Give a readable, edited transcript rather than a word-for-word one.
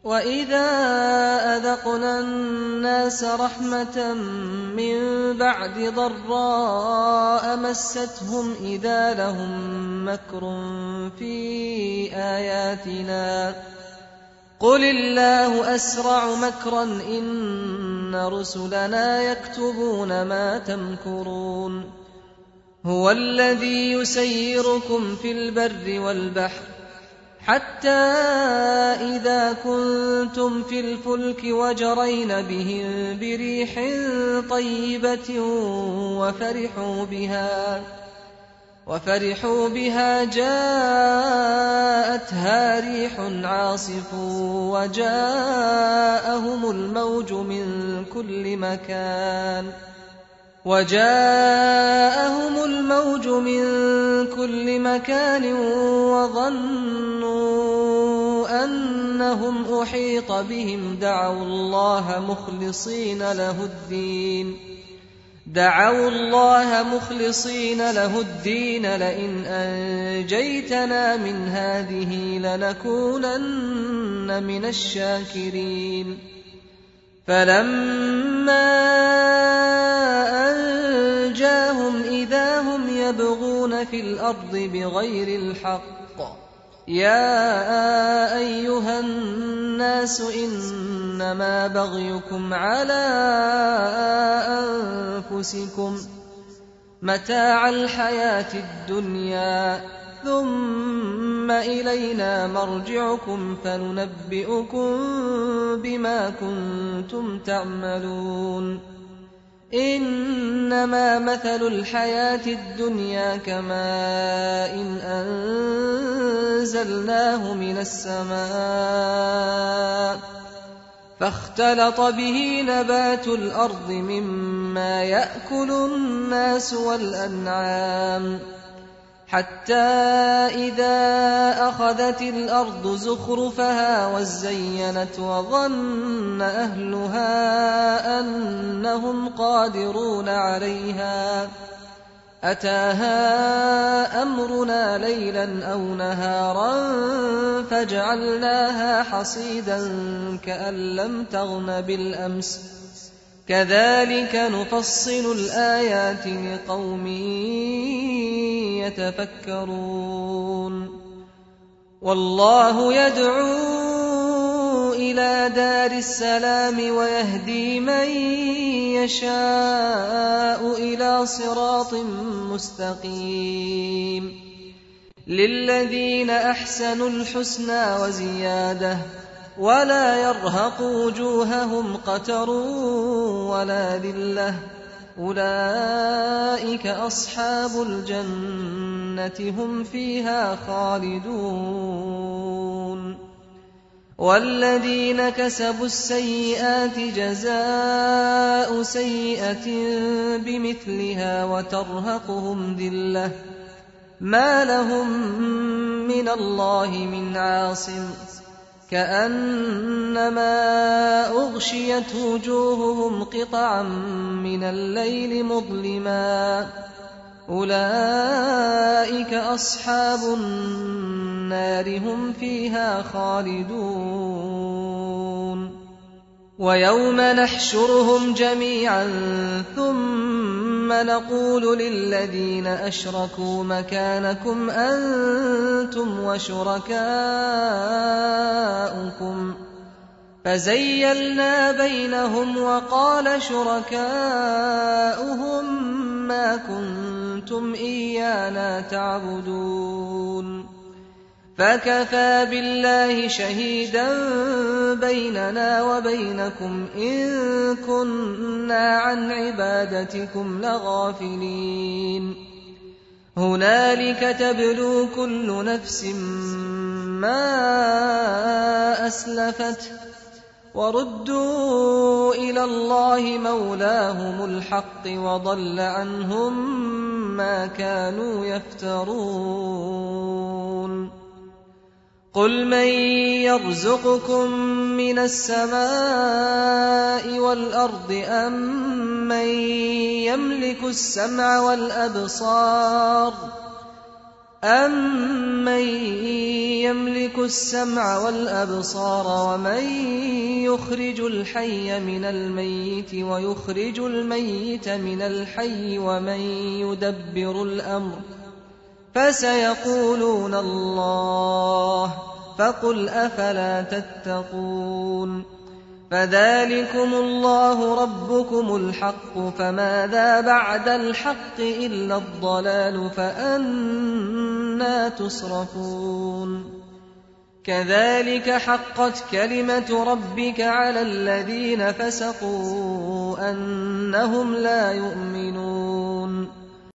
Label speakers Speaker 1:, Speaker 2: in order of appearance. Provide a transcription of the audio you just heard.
Speaker 1: وَإِذَا أَذَقْنَا النَّاسَ رَحْمَةً مِّن بَعْدِ ضَرَّاءَ مَسَّتْهُمْ إِذَا لَهُم مَّكْرٌ فِي آيَاتِنَا قُلِ اللَّهُ أَسْرَعُ مَكْرًا إِنَّ رُسُلَنَا يَكْتُبُونَ مَا تَمْكُرُونَ هُوَ الَّذِي يُسَيِّرُكُمْ فِي الْبَرِّ وَالْبَحْرِ حَتَّى إِذَا كُنتُمْ فِي الْفُلْكِ وَجَرَيْنَ بِهِم بِرِيحٍ طَيِّبَةٍ وَفَرِحُوا بِهَا جَاءَتْهَا رِيحٌ عَاصِفٌ وَجَاءَهُمُ الْمَوْجُ مِن كُلِّ مَكَانٍ وَظَنُّوا أَنَّهُمْ أُحِيطَ بِهِمْ دَعَوُا اللَّهَ مُخْلِصِينَ لَهُ الدِّينَ لَئِنْ أَنجَيْتَنَا مِنْ هَٰذِهِ لَنَكُونَنَّ مِنَ الشَّاكِرِينَ فَلَمَّا أَنجَاهُمْ إِذَا هُمْ يَبْغُونَ فِي الْأَرْضِ بِغَيْرِ الْحَقِّ يَا أَيُّهَا النَّاسُ إِنَّمَا بَغْيُكُمْ عَلَىٰ أَنفُسِكُمْ مَتَاعَ الْحَيَاةِ الدُّنْيَا ثُمَّ إِلَيْنَا مَرْجِعُكُمْ فَنُنَبِّئُكُم بِمَا كُنتُمْ تَعْمَلُونَ إِنَّمَا مَثَلُ الْحَيَاةِ الدُّنْيَا كَمَاءٍ أَنزَلْنَاهُ مِنَ السَّمَاءِ فاختلط به نبات الأرض مما يأكل الناس والأنعام حتى إذا أخذت الأرض زخرفها وزينت وظن أهلها أنهم قادرون عليها أتاها أمرنا ليلا أو نهارا فجعلناها حصيدا كأن لم تغن بالأمس كذلك نفصل الآيات لقوم يتفكرون والله يدعو إلى دار السلام ويهدي من يشاء إلى صراط مستقيم للذين أحسنوا الحسنى وزيادة ولا يرهق وجوههم قتر ولا ذلة أولئك أصحاب الجنة هم فيها خالدون والذين كسبوا السيئات جزاء سيئة بمثلها وترهقهم ذلة ما لهم من الله من عاصم كأنما أغشيت وجوههم قطعا من الليل مظلما أولئك أصحاب النار هم فيها خالدون ويوم نحشرهم جميعا ثم نقول للذين أشركوا مكانكم أنتم وشركاؤكم فزيلنا بينهم وقال شركاؤهم ما كنتم إيانا تعبدون فكفى بالله شهيدا بيننا وبينكم إن كنا عن عبادتكم لغافلين هنالك تبلو كل نفس ما أسلفت وردوا إلى الله مولاهم الحق وضل عنهم ما كانوا يفترون قل من يرزقكم من السماء والأرض أم من يملك السمع والأبصار أَمَّن يَمْلِكُ السَّمْعَ وَالْأَبْصَارَ وَمَن يُخْرِجُ الْحَيَّ مِنَ الْمَيِّتِ وَيُخْرِجُ الْمَيِّتَ مِنَ الْحَيِّ وَمَن يُدَبِّرُ الْأَمْرَ ۚ فَسَيَقُولُونَ اللَّهُ ۚ فَقُلْ أَفَلَا تَتَّقُونَ فَذَٰلِكُمُ اللَّهُ رَبُّكُمُ الْحَقُّ ۖ فَمَاذَا بَعْدَ الْحَقِّ إِلَّا الضَّلَالُ ۖ فَأَنَّىٰ تُصْرَفُونَ كَذَٰلِكَ حَقَّتْ كَلِمَةُ رَبِّكَ عَلَى الَّذِينَ فَسَقُوا أَنَّهُمْ لَا يُؤْمِنُونَ